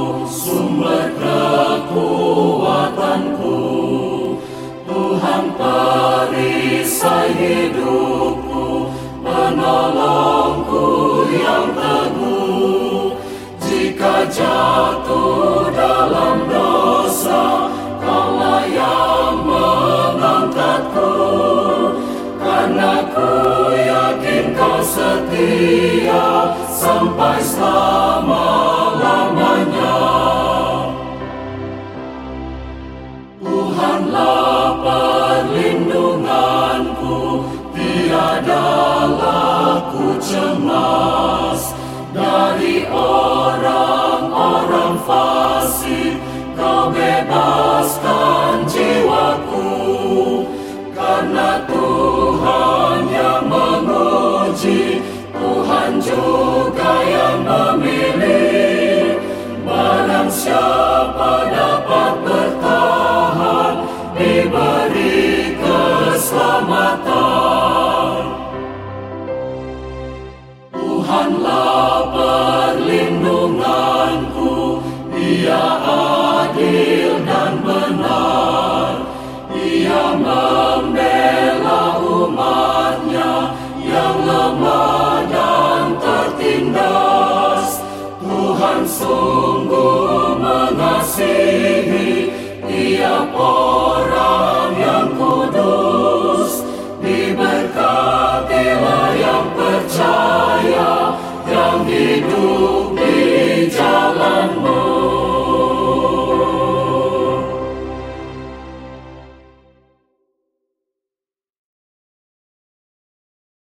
sumber kekuatanku, Tuhan perisai hidupku, penolongku yang teguh. Jika jatuh dalam dosa, Kaulah yang mengangkatku, karena ku yakin Kau setia sampai selama-lamanya. Tuhanlah perlindunganku, tiadalah ku cemas. Dari orang-orang fasik Kau bebas